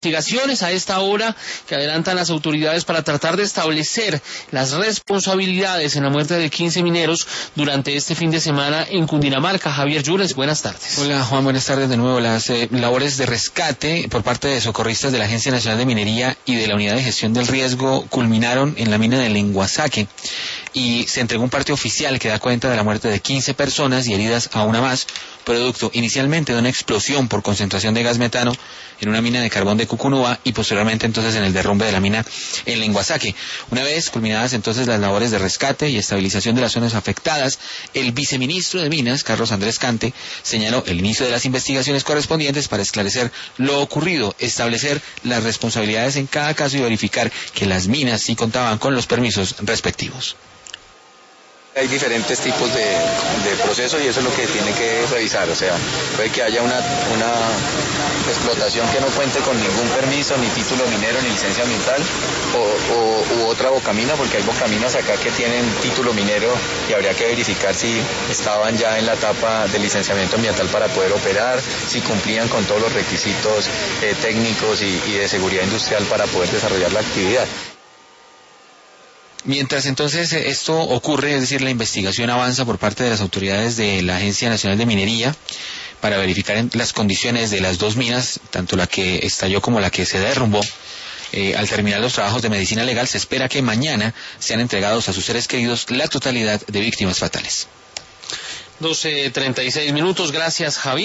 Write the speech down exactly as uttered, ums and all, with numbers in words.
Investigaciones a esta hora que adelantan las autoridades para tratar de establecer las responsabilidades en la muerte de quince mineros durante este fin de semana en Cundinamarca. Javier Yunes, buenas tardes. Hola Juan, buenas tardes de nuevo. Las eh, labores de rescate por parte de socorristas de la Agencia Nacional de Minería y de la Unidad de Gestión del Riesgo culminaron en la mina de Lenguasaque y se entregó un parte oficial que da cuenta de la muerte de quince personas y heridas a una más, producto inicialmente de una explosión por concentración de gas metano en una mina de carbón de Cucunúa y posteriormente entonces en el derrumbe de la mina en Lenguasaque. Una vez culminadas entonces las labores de rescate y estabilización de las zonas afectadas, el viceministro de Minas, Carlos Andrés Cante, señaló el inicio de las investigaciones correspondientes para esclarecer lo ocurrido, establecer las responsabilidades en cada caso y verificar que las minas sí contaban con los permisos respectivos. Hay diferentes tipos de, de procesos y eso es lo que tiene que revisar, o sea, puede que haya una, una explotación que no cuente con ningún permiso, ni título minero, ni licencia ambiental, o, o u otra bocamina, porque hay bocaminas acá que tienen título minero y habría que verificar si estaban ya en la etapa de licenciamiento ambiental para poder operar, si cumplían con todos los requisitos eh, técnicos y, y de seguridad industrial para poder desarrollar la actividad. Mientras entonces esto ocurre, es decir, la investigación avanza por parte de las autoridades de la Agencia Nacional de Minería para verificar las condiciones de las dos minas, tanto la que estalló como la que se derrumbó. Eh, al terminar los trabajos de medicina legal, se espera que mañana sean entregados a sus seres queridos la totalidad de víctimas fatales. doce treinta y seis minutos, gracias Javier.